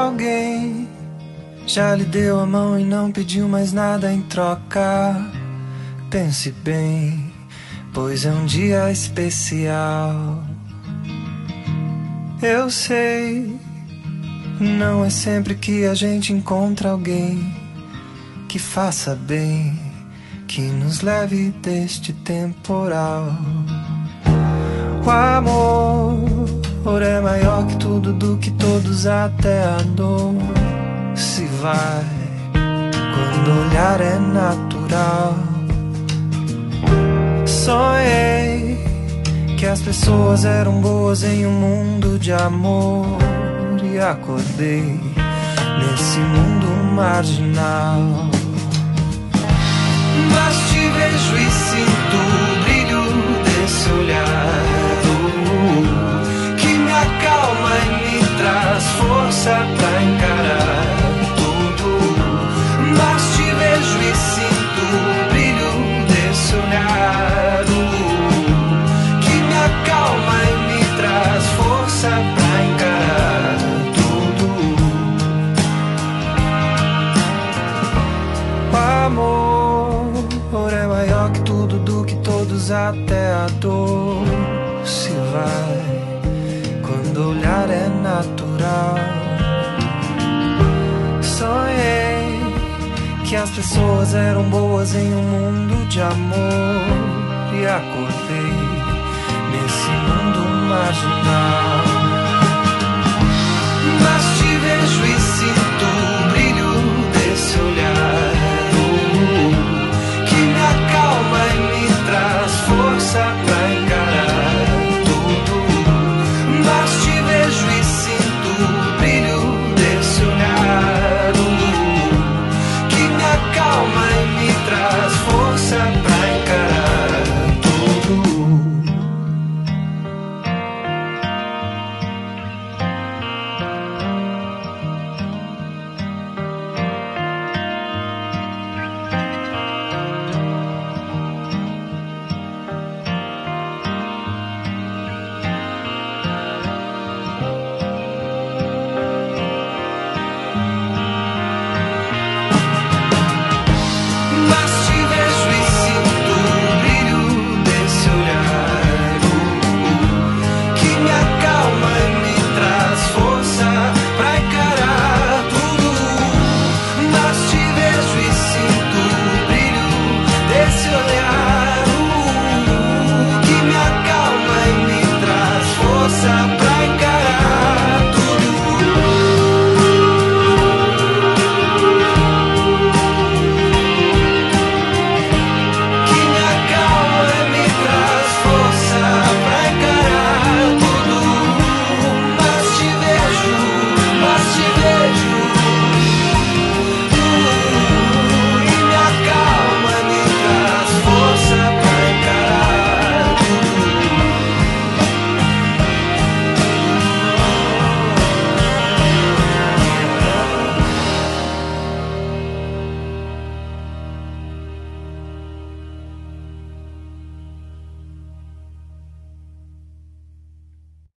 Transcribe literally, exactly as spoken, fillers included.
alguém já lhe deu a mão e não pediu mais nada em troca? Pense bem, pois é um dia especial. Eu sei, não é sempre que a gente encontra alguém que faça bem, que nos leve deste temporal. O amor é maior que tudo, do que todos, até a dor se vai quando o olhar é natural. Sonhei que as pessoas eram boas em um mundo de amor, e acordei nesse mundo marginal. Mas te vejo e sinto o brilho desse olhar, uh, que me acalma e me traz força pra encarar tudo. Mas te vejo e sinto o brilho desse olhar, uh, que me acalma e me traz força pra encarar tudo. O amor é maior que tudo, do que todos, até a dor se vai quando o olhar é natural. Sonhei que as pessoas eram boas em um mundo de amor, e acordei nesse mundo marginal. Mas te vejo e sinto